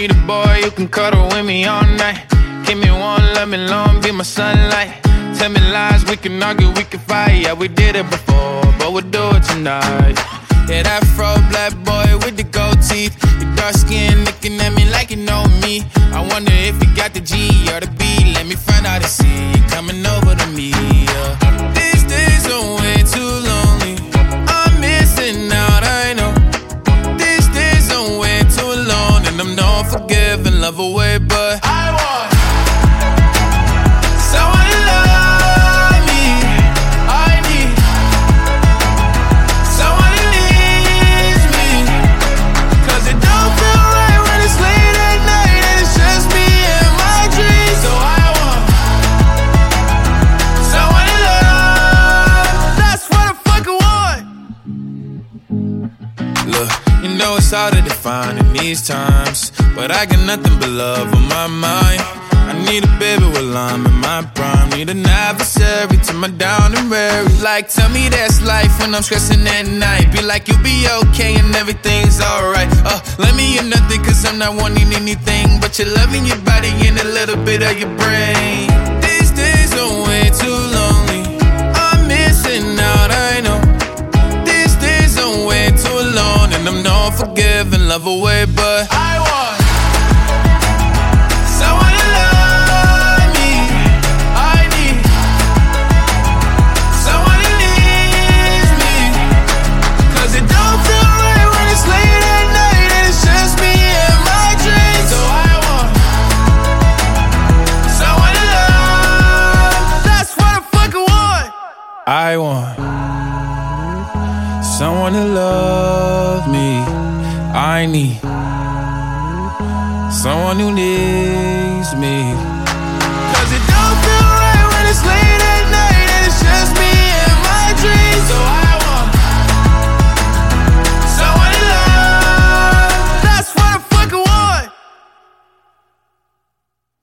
need a boy who can cuddle with me all night. Give me one, let me long, be my sunlight. Tell me lies, we can argue, we can fight. Yeah, we did it before, but we'll do it tonight. Yeah, that fro black boy with the gold teeth. Your dark skin looking at me like you know me. I wonder if you got the G or the B. Let me find out and see you coming over to me. These days are way too lonely. I'm missing out, I know. These days are way too alone, and I'm not forgiving, love away, but I want someone to love me. I need someone who needs me. 'Cause it don't feel right when it's late at night and it's just me and my dreams. So I want someone to love. That's what I fucking want. Look, you know it's hard to define in these times, but I got nothing but love on my mind. I need a baby while I'm in my prime. Need an adversary to my down and weary. Like, tell me that's life when I'm stressing at night. Be like, you'll be okay and everything's alright. Let me in nothing 'cause I'm not wanting anything but your loving, your body and a little bit of your brain. These days are way too lonely. I'm missing out, I know. These days are way too alone, and I'm not forgiving, love away, but I want someone to love me. I need someone who needs me. 'Cause it don't feel right when it's late at night and it's just me and my dreams. So I want someone to love. That's what I fucking want. I want someone to love me. I need someone who needs me. 'Cause it don't feel right